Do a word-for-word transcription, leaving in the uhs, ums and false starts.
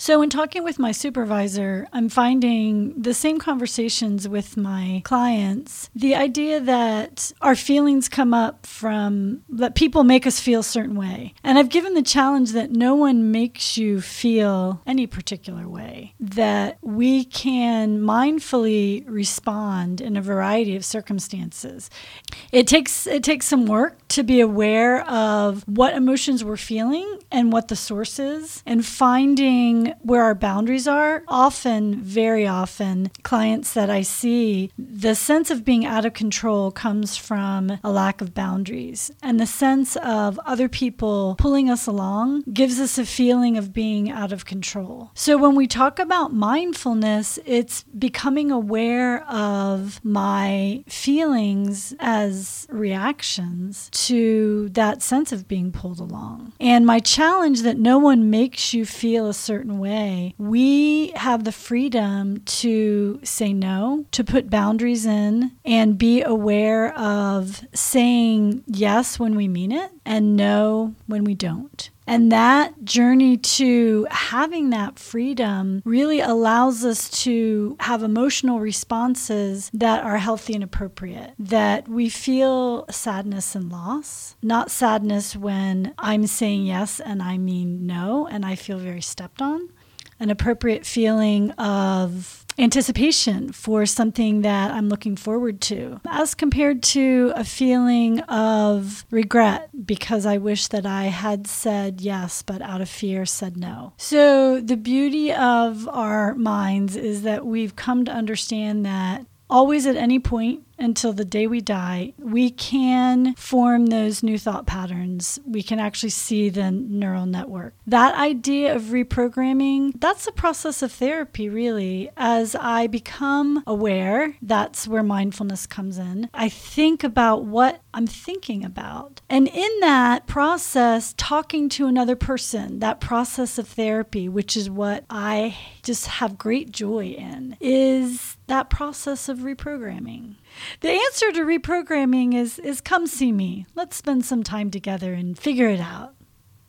So in talking with my supervisor, I'm finding the same conversations with my clients, the idea that our feelings come up from that people make us feel a certain way. And I've given the challenge that no one makes you feel any particular way, that we can mindfully respond in a variety of circumstances. It takes it takes some work to be aware of what emotions we're feeling and what the source is, and finding where our boundaries are. Often, very often, clients that I see, the sense of being out of control comes from a lack of boundaries. And the sense of other people pulling us along gives us a feeling of being out of control. So when we talk about mindfulness, it's becoming aware of my feelings as reactions to that sense of being pulled along. And my challenge that no one makes you feel a certain way. We have the freedom to say no, to put boundaries in, and be aware of saying yes when we mean it and no when we don't. And that journey to having that freedom really allows us to have emotional responses that are healthy and appropriate, that we feel sadness and loss, not sadness when I'm saying yes and I mean no and I feel very stepped on, an appropriate feeling of anticipation for something that I'm looking forward to, as compared to a feeling of regret because I wish that I had said yes, but out of fear said no. So the beauty of our minds is that we've come to understand that always at any point until the day we die, we can form those new thought patterns. We can actually see the neural network. That idea of reprogramming, that's the process of therapy, really. As I become aware, that's where mindfulness comes in. I think about what I'm thinking about. And in that process, talking to another person, that process of therapy, which is what I just have great joy in, is that process of reprogramming. The answer to reprogramming is, is come see me. Let's spend some time together and figure it out.